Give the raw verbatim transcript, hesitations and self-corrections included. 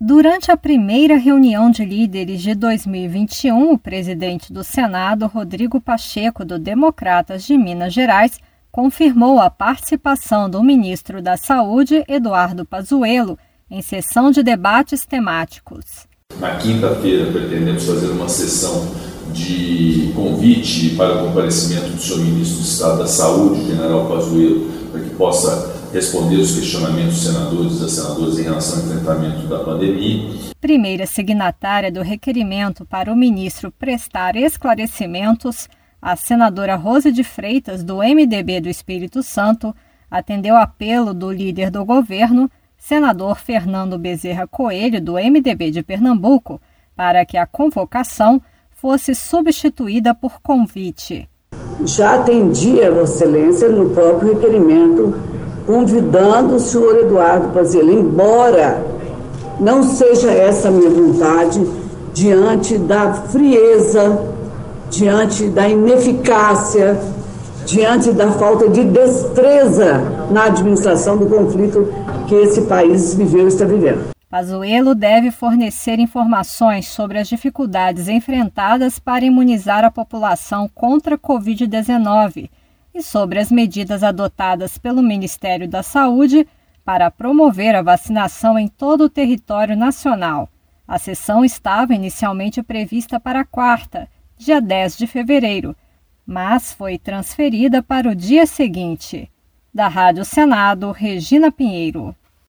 Durante a primeira reunião de líderes de dois mil e vinte e um, o presidente do Senado, Rodrigo Pacheco, do Democratas de Minas Gerais, confirmou a participação do ministro da Saúde, Eduardo Pazuello, em sessão de debates temáticos. Na quinta-feira, pretendemos fazer uma sessão de convite para o comparecimento do senhor ministro do Estado da Saúde, general Pazuello, para que possa responder os questionamentos dos senadores e das senadoras em relação ao enfrentamento da pandemia. Primeira signatária do requerimento para o ministro prestar esclarecimentos, a senadora Rose de Freitas, do M D B do Espírito Santo, atendeu apelo do líder do governo, senador Fernando Bezerra Coelho, do M D B de Pernambuco, para que a convocação fosse substituída por convite. Já atendi a Vossa Excelência no próprio requerimento, convidando o senhor Eduardo Pazuello, embora não seja essa a minha vontade, diante da frieza, diante da ineficácia, diante da falta de destreza na administração do conflito que esse país viveu e está vivendo. Pazuello deve fornecer informações sobre as dificuldades enfrentadas para imunizar a população contra a covid dezenove e sobre as medidas adotadas pelo Ministério da Saúde para promover a vacinação em todo o território nacional. A sessão estava inicialmente prevista para quarta, dia dez de fevereiro, mas foi transferida para o dia seguinte. Da Rádio Senado, Regina Pinheiro.